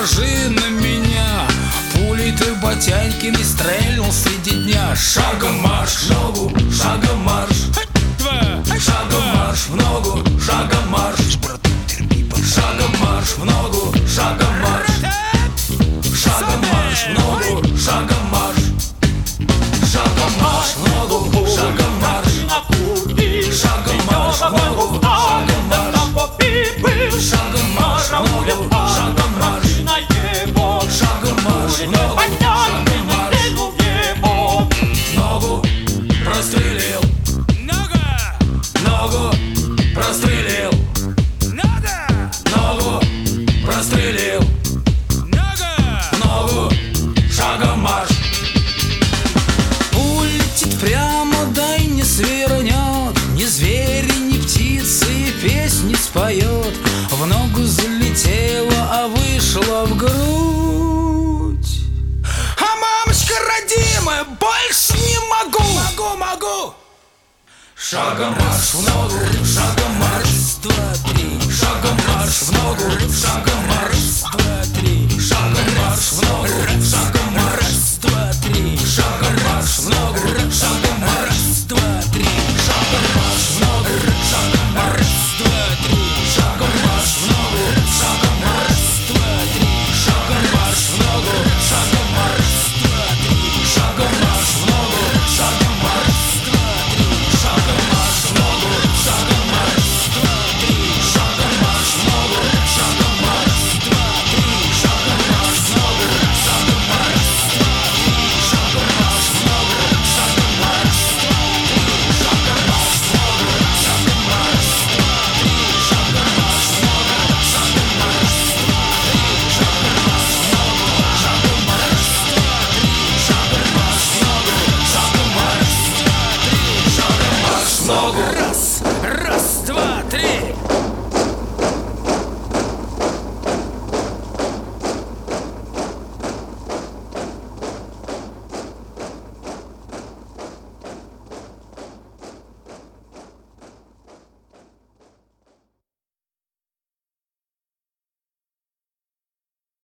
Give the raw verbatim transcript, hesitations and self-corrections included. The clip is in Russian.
положи на меня. Пулей ты Ботянькиной стрельнул среди дня. Шагом марш, ногу, шагом марш. Шагом марш в ногу, шагом марш. Шагом марш в ногу, шагом марш. Шагом марш в ногу, шагом марш. Шагом марш в ногу, шагом марш. Шагом марш в ногу, шагом марш. Шагом марш в ногу, шагом марш. Шагом марш в ногу, шагом марш. Ногу прострелил. Ногу прострелил. Ногу прострелил. Ногу шагом марш. Улетит прямо, да и не свернет. Ни звери, ни птицы и песни споет. В ногу залетела, а вышла в грудь. А мамочка родимая, больше не могу. Могу, могу. Шагом марш в ногу, шагом марш. Два, три. Шагом марш в ногу, шагом марш. Два, три. Шагом марш в ногу.